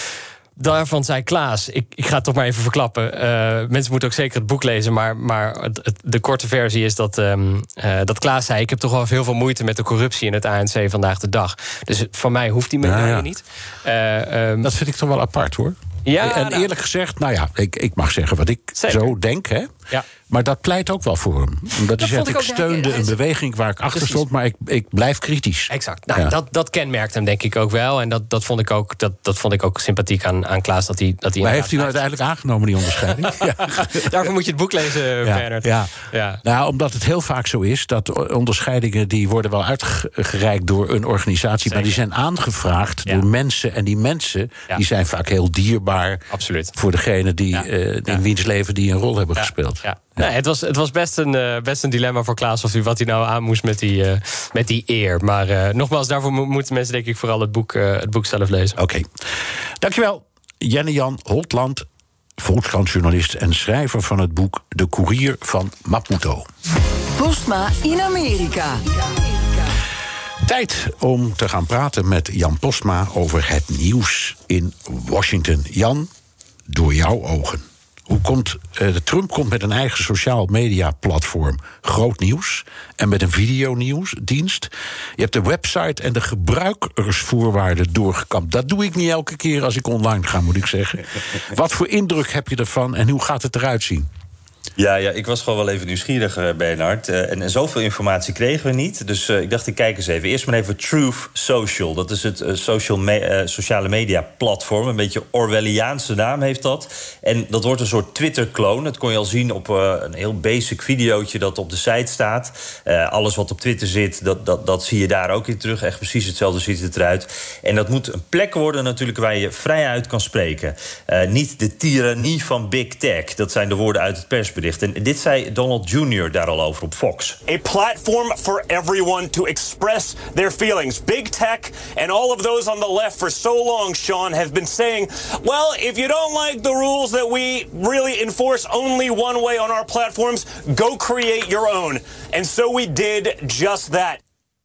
Daarvan zei Klaas, ik, ik ga het toch maar even verklappen. Uh, mensen moeten ook zeker het boek lezen, maar, maar het, het, de korte versie is dat, um, uh, dat Klaas zei, ik heb toch wel heel veel moeite met de corruptie in het A N C vandaag de dag. Dus van mij hoeft die medaille ja, ja. niet. Uh, um, dat vind ik toch wel apart, hoor. Ja, en nou, eerlijk gezegd, nou ja, ik, ik mag zeggen wat ik zeker. zo denk, hè. Ja. Maar dat pleit ook wel voor hem. Omdat hij zegt, ik, ik steunde een beweging waar ik achter Precies. stond, maar ik, ik blijf kritisch. Exact. Nou, ja. dat, dat kenmerkt hem denk ik ook wel. En dat, dat, vond, ik ook, dat, dat vond ik ook sympathiek aan, aan Klaas. Dat hij, dat hij maar heeft hij nou uiteindelijk aangenomen, die onderscheiding? ja. Daarvoor moet je het boek lezen, ja. Bernard. Ja. Ja. Nou, omdat het heel vaak zo is dat onderscheidingen die worden wel uitgereikt door een organisatie, Zeker. maar die zijn aangevraagd ja. door mensen. En die mensen ja. die zijn vaak heel dierbaar. Absoluut. Voor degene die ja. uh, in ja. wiens leven die een rol hebben ja. gespeeld. Ja. Nee, het was, het was best, een, uh, best een dilemma voor Klaas of hij, wat hij nou aan moest met die, uh, met die eer. Maar uh, nogmaals, daarvoor mo- moeten mensen denk ik vooral het boek, uh, het boek zelf lezen. Oké. Okay. Dankjewel, Jenny-Jan Holtland, Volkskrantjournalist en schrijver van het boek De Koerier van Maputo. Postma in Amerika. Tijd om te gaan praten met Jan Postma over het nieuws in Washington. Jan, door jouw ogen. Hoe komt, uh, Trump komt met een eigen sociaal media platform. Groot nieuws. En met een videonieuwsdienst. Je hebt de website en de gebruikersvoorwaarden doorgekampt. Dat doe ik niet elke keer als ik online ga, moet ik zeggen. Wat voor indruk heb je ervan en hoe gaat het eruit zien? Ja, ja, ik was gewoon wel even nieuwsgierig, uh, Bernard. Uh, en, en zoveel informatie kregen we niet. Dus uh, ik dacht, ik kijk eens even. Eerst maar even Truth Social. Dat is het uh, social me- uh, sociale media platform. Een beetje Orwelliaanse naam heeft dat. En dat wordt een soort Twitter-kloon. Dat kon je al zien op uh, een heel basic videootje dat op de site staat. Uh, alles wat op Twitter zit, dat, dat, dat zie je daar ook in terug. Echt precies hetzelfde ziet het eruit. En dat moet een plek worden natuurlijk waar je vrijuit kan spreken. Uh, niet de tirannie van Big Tech. Dat zijn de woorden uit het persbericht. En dit zei Donald junior daar al over op Fox. A platform for everyone to express their feelings. Big tech and all of those on the left for so long, Sean, have been saying, well, if you don't like the rules that we really enforce only one way on our platforms, go create your own. And so we did just that.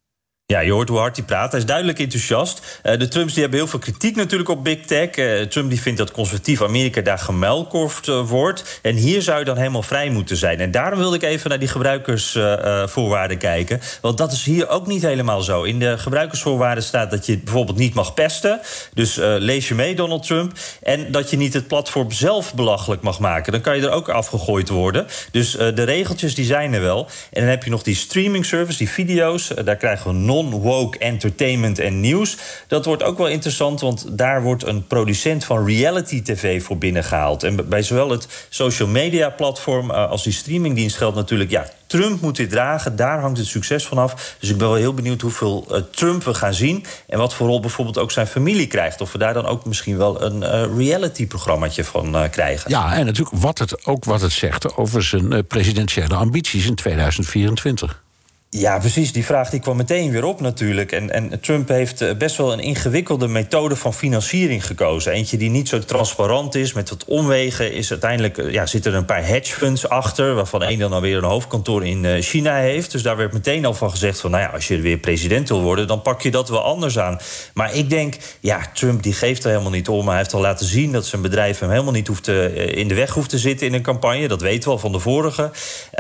Ja, je hoort hoe hard hij praat. Hij is duidelijk enthousiast. Uh, de Trumps die hebben heel veel kritiek natuurlijk op Big Tech. Uh, Trump die vindt dat conservatief Amerika daar gemuilkorfd uh, wordt. En hier zou je dan helemaal vrij moeten zijn. En daarom wilde ik even naar die gebruikersvoorwaarden uh, uh, kijken. Want dat is hier ook niet helemaal zo. In de gebruikersvoorwaarden staat dat je bijvoorbeeld niet mag pesten. Dus uh, lees je mee, Donald Trump. En dat je niet het platform zelf belachelijk mag maken. Dan kan je er ook afgegooid worden. Dus uh, de regeltjes die zijn er wel. En dan heb je nog die streaming service, die video's. Uh, daar krijgen we non woke entertainment en nieuws. Dat wordt ook wel interessant, want daar wordt een producent van reality tv voor binnengehaald. En bij zowel het social media platform als die streamingdienst geldt natuurlijk, ja, Trump moet dit dragen, daar hangt het succes van af. Dus ik ben wel heel benieuwd hoeveel uh, Trump we gaan zien en wat voor rol bijvoorbeeld ook zijn familie krijgt. Of we daar dan ook misschien wel een uh, reality-programmaatje van uh, krijgen. Ja, en natuurlijk wat het, ook wat het zegt over zijn uh, presidentiële ambities in tweeduizend vierentwintig. Ja, precies. Die vraag die kwam meteen weer op natuurlijk. En, en Trump heeft best wel een ingewikkelde methode van financiering gekozen. Eentje die niet zo transparant is, met wat omwegen. Is uiteindelijk, ja, zitten er een paar hedge funds achter, waarvan één dan alweer een hoofdkantoor in China heeft. Dus daar werd meteen al van gezegd van, nou ja, als je weer president wil worden, dan pak je dat wel anders aan. Maar ik denk, ja, Trump die geeft er helemaal niet om. Hij heeft al laten zien dat zijn bedrijf hem helemaal niet hoeft te, in de weg hoeft te zitten in een campagne. Dat weten we al van de vorige.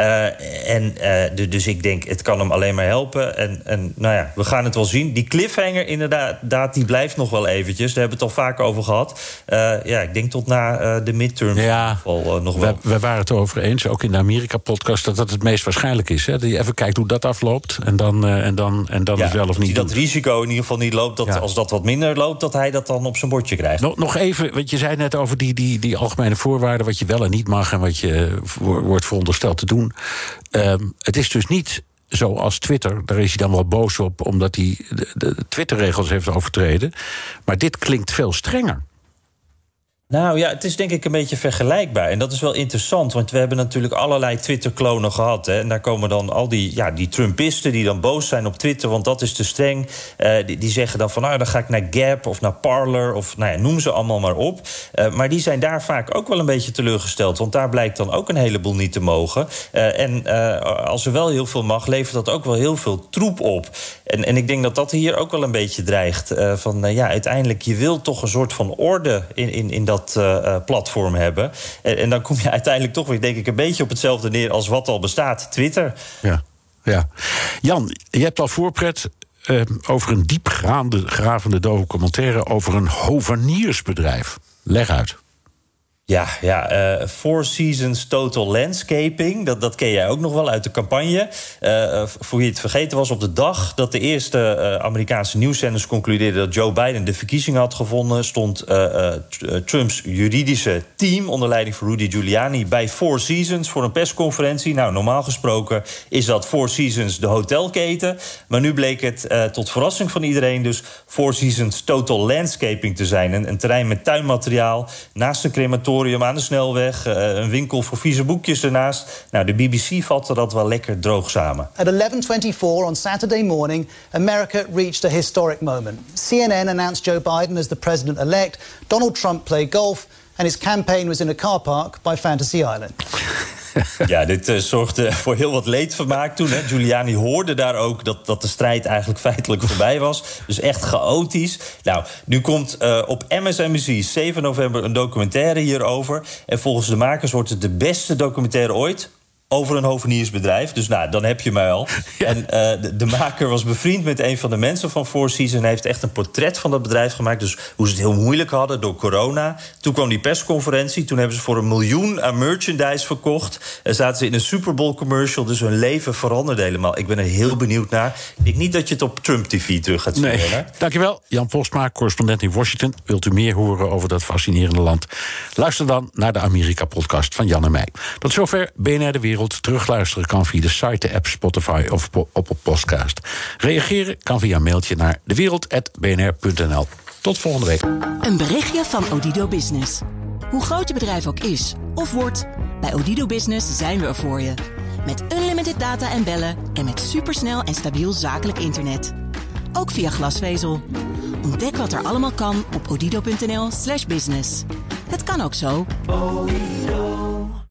Uh, en uh, dus ik denk, het kan hem alleen maar helpen. En, en nou ja, we gaan het wel zien. Die cliffhanger inderdaad, die blijft nog wel eventjes. Daar hebben we het al vaak over gehad. Uh, ja, ik denk tot na uh, de midterms ja, geval, uh, nog wel. We, we waren het erover eens, ook in de Amerika-podcast, dat dat het meest waarschijnlijk is. Hè? Dat je even kijkt hoe dat afloopt en dan, uh, en dan, en dan ja, is wel of niet. Die dat risico in ieder geval niet loopt, dat ja. als dat wat minder loopt, dat hij dat dan op zijn bordje krijgt. Nog, nog even, want je zei net over die, die, die algemene voorwaarden, wat je wel en niet mag en wat je voor, wordt verondersteld te doen. Um, het is dus niet zoals Twitter, daar is hij dan wel boos op, omdat hij de, de Twitter-regels heeft overtreden. Maar dit klinkt veel strenger. Nou ja, het is denk ik een beetje vergelijkbaar. En dat is wel interessant, want we hebben natuurlijk allerlei Twitter-klonen gehad. Hè? En daar komen dan al die, ja, die Trumpisten die dan boos zijn op Twitter, want dat is te streng. Uh, die, die zeggen dan van, nou, dan ga ik naar Gap of naar Parler, of nou ja, noem ze allemaal maar op. Uh, maar die zijn daar vaak ook wel een beetje teleurgesteld, want daar blijkt dan ook een heleboel niet te mogen. Uh, en uh, als er wel heel veel mag, levert dat ook wel heel veel troep op. En, en ik denk dat dat hier ook wel een beetje dreigt. Uh, van uh, ja, uiteindelijk, je wil toch een soort van orde in, in, in dat Uh, platform hebben. En, en dan kom je uiteindelijk toch weer, denk ik, een beetje op hetzelfde neer als wat al bestaat, Twitter. Ja, ja. Jan, je hebt al voorpret uh, over een diepgaande, gravende documentaire over een hoveniersbedrijf. Leg uit. Ja, ja uh, Four Seasons Total Landscaping. Dat, dat ken jij ook nog wel uit de campagne. Uh, voor wie het vergeten was, op de dag dat de eerste uh, Amerikaanse nieuwszenders concludeerden dat Joe Biden de verkiezingen had gewonnen, stond uh, uh, Trumps juridische team onder leiding van Rudy Giuliani bij Four Seasons voor een persconferentie. Nou, normaal gesproken is dat Four Seasons de hotelketen. Maar nu bleek het uh, tot verrassing van iedereen dus Four Seasons Total Landscaping te zijn. Een, een terrein met tuinmateriaal naast een crematorium aan de snelweg, een winkel voor vieze boekjes ernaast. Nou, de B B C vatte dat wel lekker droog samen. At eleven twenty-four on Saturday morning, America reached a historic moment. C N N announced Joe Biden as the president-elect. Donald Trump played golf and his campaign was in a car park by Fantasy Island. Ja, dit uh, zorgde voor heel wat leedvermaak toen. Hè. Giuliani hoorde daar ook dat, dat de strijd eigenlijk feitelijk voorbij was. Dus echt chaotisch. Nou, nu komt uh, op M S N B C zeven november een documentaire hierover. En volgens de makers wordt het de beste documentaire ooit over een hoveniersbedrijf. Dus nou, dan heb je mij al. Ja. En uh, de, de maker was bevriend met een van de mensen van Four Seasons en heeft echt een portret van dat bedrijf gemaakt. Dus hoe ze het heel moeilijk hadden door corona. Toen kwam die persconferentie. Toen hebben ze voor een miljoen aan merchandise verkocht. En zaten ze in een Super Bowl commercial. Dus hun leven veranderde helemaal. Ik ben er heel benieuwd naar. Ik denk niet dat je het op Trump T V terug gaat zien. Nee. Hè? Dankjewel. Jan Postma, correspondent in Washington. Wilt u meer horen over dat fascinerende land? Luister dan naar de Amerika-podcast van Jan en mij. Tot zover B N R De Wereld. Terugluisteren kan via de site, de app, Spotify of op een podcast. Reageren kan via een mailtje naar dewereld apenstaartje b n r punt n l. Tot volgende week. Een berichtje van Odido Business. Hoe groot je bedrijf ook is of wordt, bij Odido Business zijn we er voor je. Met unlimited data en bellen en met supersnel en stabiel zakelijk internet. Ook via glasvezel. Ontdek wat er allemaal kan op odido punt n l slash business. Het kan ook zo.